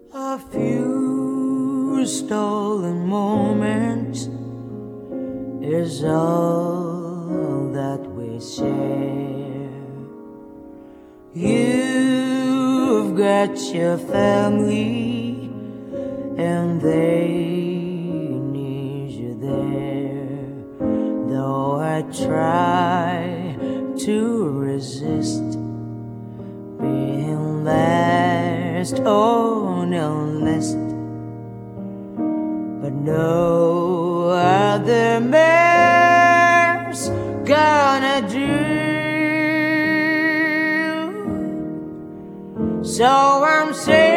A few stolen moments is all that we share. You've got your family and they need you there. Though I try to resist being last on the list, but no other man's gonna do. So I'm saying